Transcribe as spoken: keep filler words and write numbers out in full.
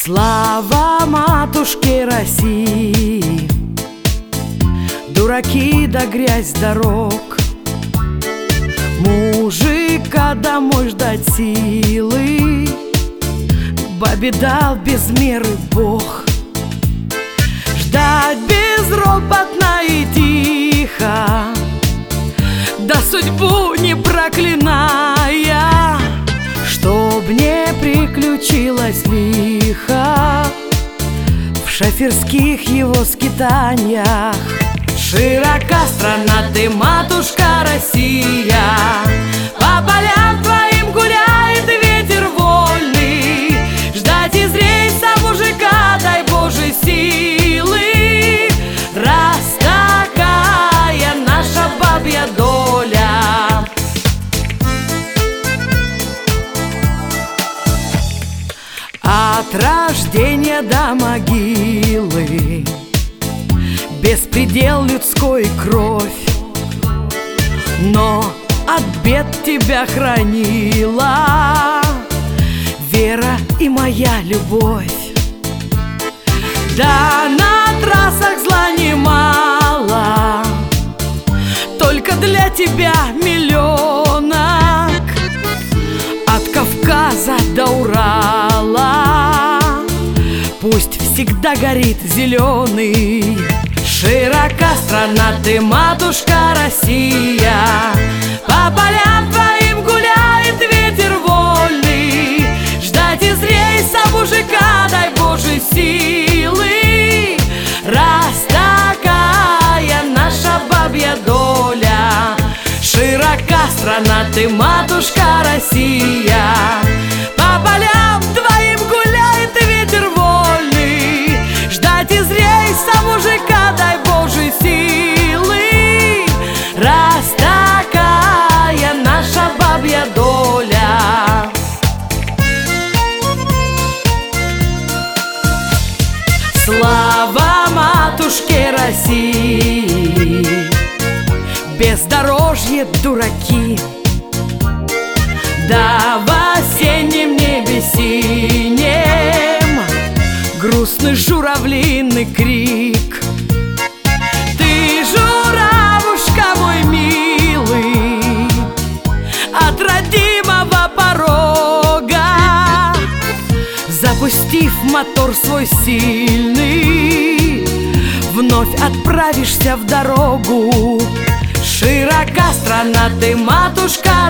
Слава матушке России, дураки да грязь дорог, мужика домой ждать силы, бабе дал без меры Бог. Ждать безропотно и тихо, да судьбу не проклиная, чтоб не приключилось лихо в шоферских его скитаниях. Широка страна ты, матушка Россия, по полям твоим гуляет ветер вольный. Ждать из рейса мужика, дай Боже силы, раз такая наша бабья доля. От рождения до могилы беспредел людской кровь, но от бед тебя хранила вера и моя любовь. Да на трассах зла немало, только для тебя миллионок. От Кавказа до Урала пусть всегда горит зеленый. Широка страна ты, матушка Россия, по полям твоим гуляет ветер вольный. Ждать из рейса мужика, дай Боже силы, раз такая наша бабья доля. Широка страна ты, матушка Россия, по полям твоим гуляет ветер вольный. Ждать из рейса мужика, дай Боже силы, раз такая наша бабья доля. Слава матушке России, бездорожье дураки, да в осеннем небе синем грустный журавлиный крик. Ты, журавушка мой милый, от родимого порога, запустив мотор свой сильный, вновь отправишься в дорогу. Широка страна ты, матушка